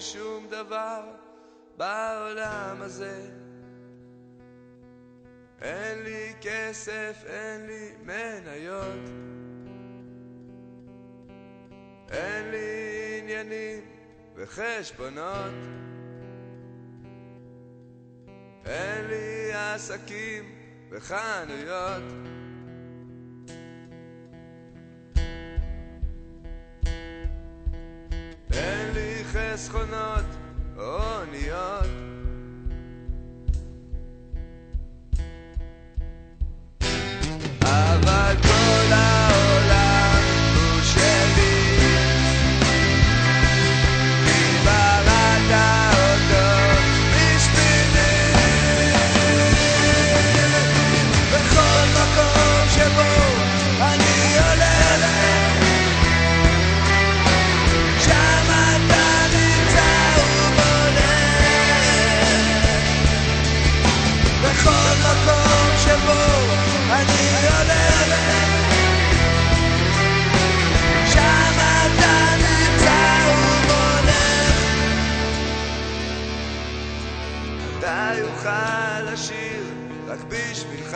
שום דבר בעולם הזה. אין לי כסף, אין לי מניות, אין לי עניינים וחשבונות, אין לי עסקים וחנויות, אין לי חסכונות או אוניות, אבל כל העולם הוא שלי, כי בראת אותו בשבילי. בכל מקום שבו אני הולך, שם אתה נמצא ובולך. בכל מקום שבו אני הולך, שם אתה נמצא ובולך. אתה יוכל לשיר רק בשבילך,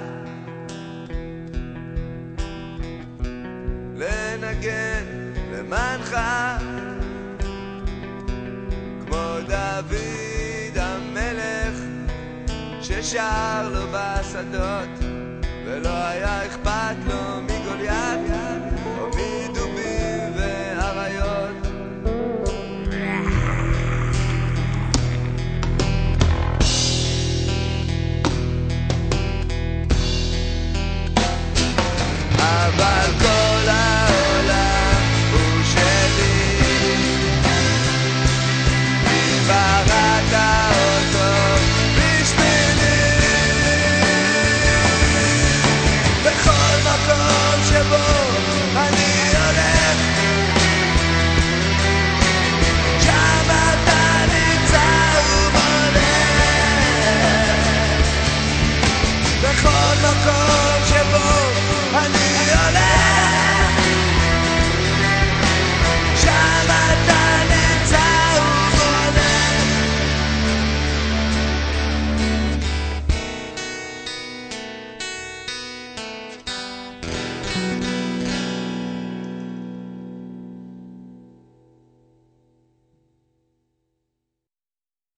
לנגן למענך, כמו דוד המלך ששר לו בשדות ולא היה אכפת לו